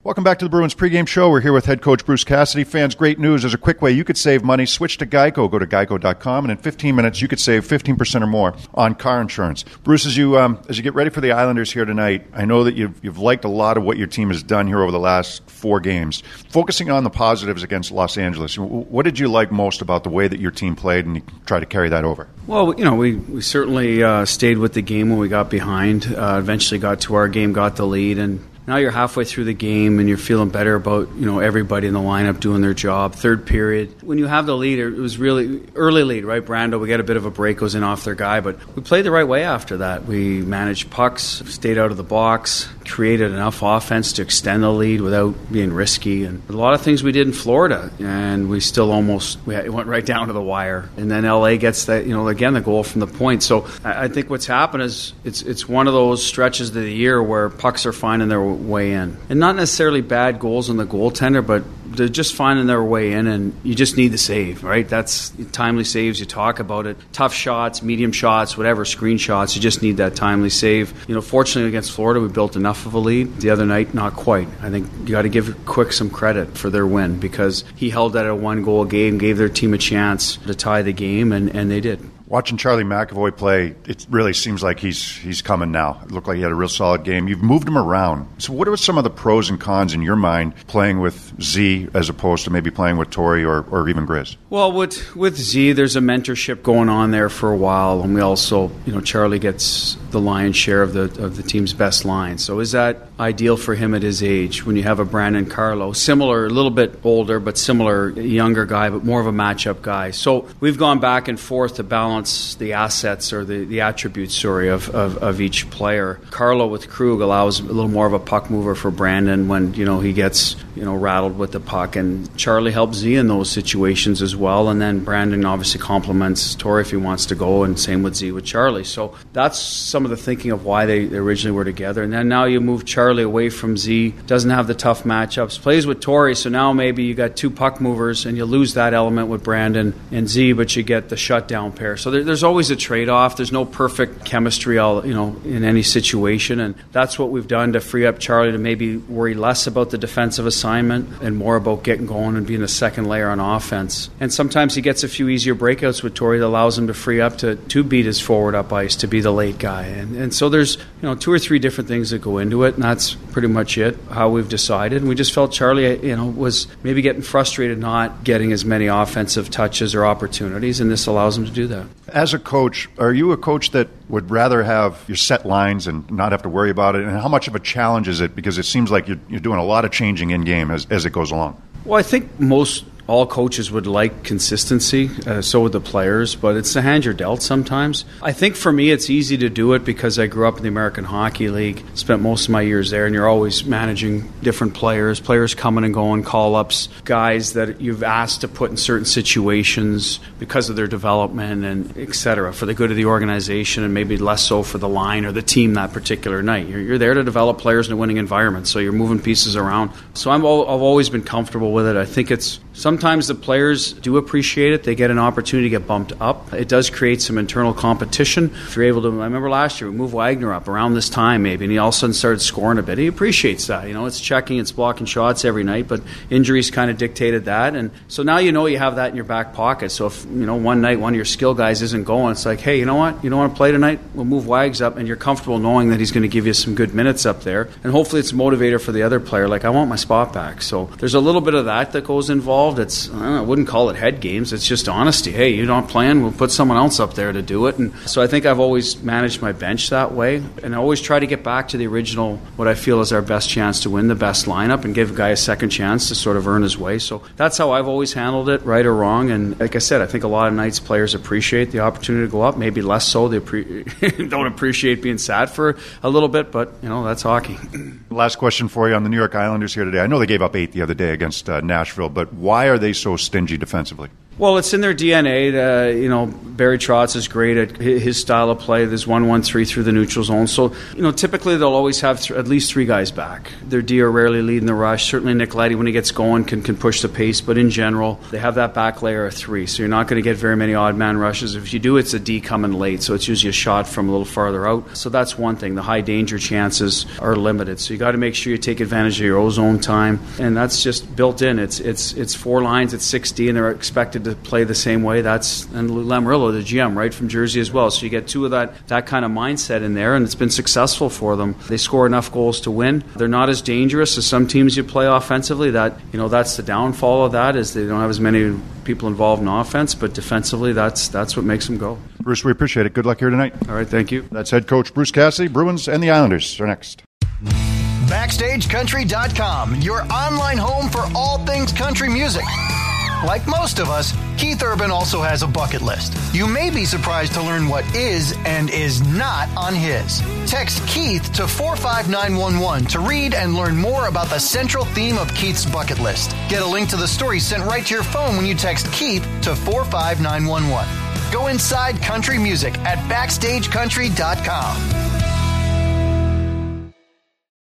Welcome back to the Bruins pregame show. We're here with head coach Bruce Cassidy. Fans, great news. There's a quick way you could save money. Switch to Geico. Go to geico.com, and in 15 minutes, you could save 15% or more on car insurance. Bruce, as you get ready for the Islanders here tonight, I know that you've liked a lot of what your team has done here over the last 4 games. Focusing on the positives against Los Angeles, what did you like most about the way that your team played, and you try to carry that over? Well, we certainly stayed with the game when we got behind. Eventually got to our game, got the lead, and now you're halfway through the game and you're feeling better about, everybody in the lineup doing their job. Third period, when you have the lead, it was really early lead, right? Brando, we get a bit of a break, goes in off their guy, but we played the right way after that. We managed pucks, stayed out of the box, created enough offense to extend the lead without being risky, and a lot of things we did in Florida, and we still we went right down to the wire. And then LA gets that, again, the goal from the point. So I think what's happened is it's one of those stretches of the year where pucks are finding their way in, and not necessarily bad goals on the goaltender, but they're just finding their way in, and you just need the save, right? That's timely saves. You talk about it, tough shots, medium shots, whatever, screen shots. You just need that timely save. Fortunately against Florida, we built enough of a lead. The other night, not quite. I think you got to give Quick some credit for their win, because he held that at a 1-goal game, gave their team a chance to tie the game, and they did. Watching Charlie McAvoy play, it really seems like he's coming now. It looked like he had a real solid game. You've moved him around. So what are some of the pros and cons in your mind playing with Z as opposed to maybe playing with Torrey or even Grizz? Well, with Z, there's a mentorship going on there for a while, and we also, Charlie gets the lion's share of the team's best line. So is that ideal for him at his age when you have a Brandon Carlo, similar, a little bit older, but similar, younger guy, but more of a matchup guy. So we've gone back and forth to balance the assets or the attributes, of each player. Carlo with Krug allows a little more of a puck mover for Brandon when, he gets, rattled with the puck. And Charlie helps Z in those situations as well. And then Brandon obviously complements Torrey if he wants to go, and same with Z with Charlie. So that's some of the thinking of why they originally were together. And then now you move Charlie away from Z, doesn't have the tough matchups, plays with Torrey, so now maybe you got 2 puck movers and you lose that element with Brandon and Z, but you get the shutdown pair. So there's always a trade-off. There's no perfect chemistry in any situation, and that's what we've done to free up Charlie to maybe worry less about the defensive assignment and more about getting going and being a second layer on offense. And sometimes he gets a few easier breakouts with Torrey that allows him to free up to beat his forward up ice, to be the late guy. And so there's 2 or 3 different things that go into it, and that's pretty much it, how we've decided. And we just felt Charlie was maybe getting frustrated not getting as many offensive touches or opportunities, and this allows him to do that. As a coach, are you a coach that would rather have your set lines and not have to worry about it? And how much of a challenge is it? Because it seems like you're doing a lot of changing in-game as it goes along. Well, I think all coaches would like consistency, so would the players, but it's the hand you're dealt sometimes. I think for me it's easy to do it because I grew up in the American Hockey League, spent most of my years there, and you're always managing different players coming and going, call-ups, guys that you've asked to put in certain situations because of their development and et cetera, for the good of the organization, and maybe less so for the line or the team that particular night. You're there to develop players in a winning environment, so you're moving pieces around. So I've always been comfortable with it. I think it's sometimes the players do appreciate it. They get an opportunity to get bumped up. It does create some internal competition. If you're able to, I remember last year we moved Wagner up around this time maybe, and he all of a sudden started scoring a bit. He appreciates that. It's checking, it's blocking shots every night, but injuries kind of dictated that. And so now you have that in your back pocket. So if, one night one of your skill guys isn't going, it's like, hey, you know what? You don't want to play tonight? We'll move Wags up, and you're comfortable knowing that he's going to give you some good minutes up there. And hopefully it's a motivator for the other player. Like, I want my spot back. So there's a little bit of that goes involved. I wouldn't call it head games. It's just honesty. Hey, you're not playing, we'll put someone else up there to do it. And so I think I've always managed my bench that way. And I always try to get back to the original, what I feel is our best chance to win, the best lineup, and give a guy a second chance to sort of earn his way. So that's how I've always handled it, right or wrong. And like I said, I think a lot of nights players appreciate the opportunity to go up. Maybe less so. They don't appreciate being sad for a little bit, but, that's hockey. Last question for you on the New York Islanders here today. I know they gave up 8 the other day against Nashville, but why are they so stingy defensively? Well, it's in their DNA. Barry Trotz is great at his style of play. There's 1-1-3 through the neutral zone. So, typically they'll always have at least 3 guys back. Their D are rarely leading the rush. Certainly Nick Leddy, when he gets going, can push the pace. But in general, they have that back layer of 3. So you're not going to get very many odd man rushes. If you do, it's a D coming late. So it's usually a shot from a little farther out. So that's one thing. The high danger chances are limited. So you got to make sure you take advantage of your ozone time. And that's just built in. It's 4 lines, it's 6D, and they're expected to play the same way. And Lou Lamoriello, the GM, right from Jersey as well. So you get 2 of that kind of mindset in there, and it's been successful for them. They score enough goals to win. They're not as dangerous as some teams you play offensively. That's the downfall of that, is they don't have as many people involved in offense, but defensively, that's what makes them go. Bruce, we appreciate it. Good luck here tonight. All right, thank you. That's head coach Bruce Cassidy. Bruins and the Islanders are next. BackstageCountry.com, your online home for all things country music. Like most of us, Keith Urban also has a bucket list. You may be surprised to learn what is and is not on his. Text Keith to 45911 to read and learn more about the central theme of Keith's bucket list. Get a link to the story sent right to your phone when you text Keith to 45911. Go inside country music at BackstageCountry.com.